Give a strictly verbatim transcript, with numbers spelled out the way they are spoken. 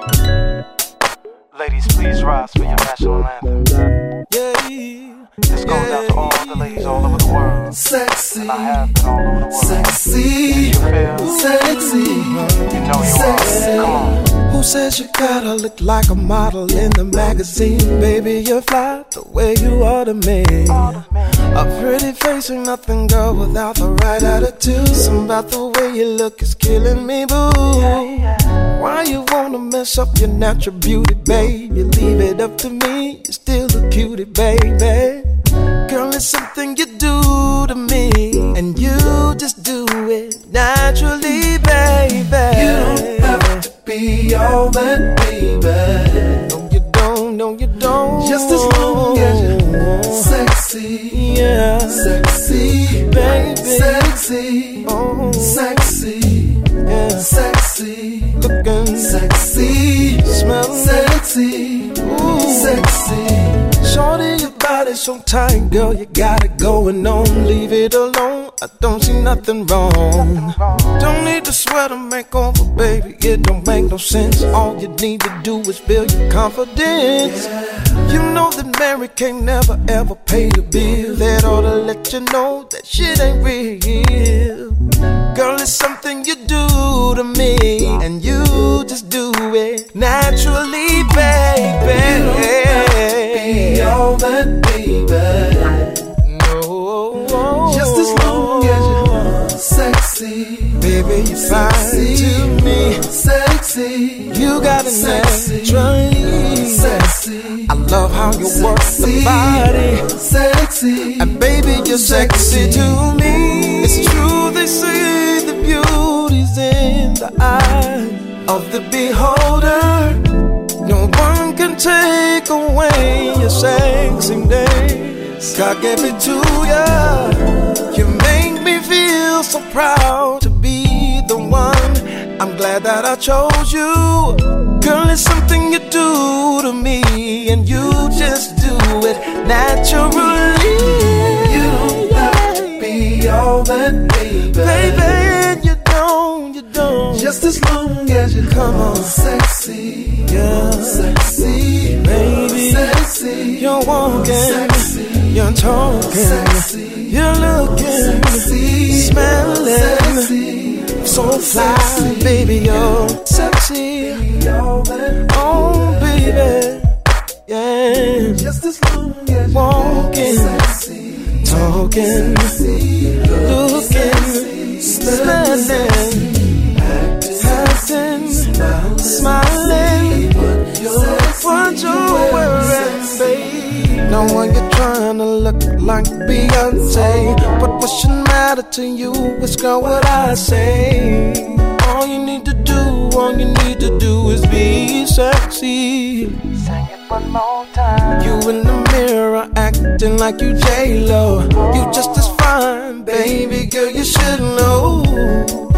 Ladies, please rise for your national anthem. Yeah. This goes yeah. out to all the ladies all over the world. Sexy. And I have been all over the world. Sexy. You feel? Sexy. You know you Sexy. are. Come on. Who says you gotta look like a model in the magazine? Baby, you're fly the way you are to me. A pretty face ain't nothing, girl, without the right attitude. Something about the way you look is killing me, boo. Why you wanna mess up your natural beauty, babe? You leave it up to me, you're still a cutie, baby. Girl, it's something you do to me, and you just do it naturally, baby. You don't have to be all that, baby. No, you don't, no, you don't. Just as long as you're sexy, yeah, sexy, baby, sexy, oh, sexy, yeah, sexy, looking sexy, smelling sexy, ooh, sexy. Shorty, your body's so tight, girl, you got it going on. Leave it alone, I don't see nothing wrong. Don't need to sweat or make over, baby, it don't make no sense. All you need to do is build your confidence. You know that Mary can't never ever pay the bill. That ought to let you know that shit ain't real. Girl, it's something you do to me, and you just do it naturally, baby. Be all that, baby. No, just as long as you're sexy, baby, you're fine sexy, to me. Sexy, you got it naturally. Sexy, I love how you work the body. Sexy, and baby, you're sexy to me. It's true, they say the beauty's in the eye of the beholder. No one can take away your sexy days. God gave it to ya. You make me feel so proud to be the one. I'm glad that I chose you. Girl, it's something you do to me, and you just do it naturally. You don't have to be all that, baby. Baby, you don't, you don't. Just as long as you come on, sexy, yeah, sexy, baby, sexy. You're walking, sexy, you're talking, sexy, you're looking, sexy, smelling, sexy, so fly, sexy, baby, you're sexy. Oh, baby, yeah. Just as long as walking, sexy, talking, sexy, looking, smelling, acting, smiling. What you're wearing, babe. Now when you're trying to look like Beyonce, but what should matter to you is, girl, what I say. All you need to do, all you need to do is be sexy. Sing it one more time. You in the mirror acting like you J-Lo. You just as fine, baby girl, you should know.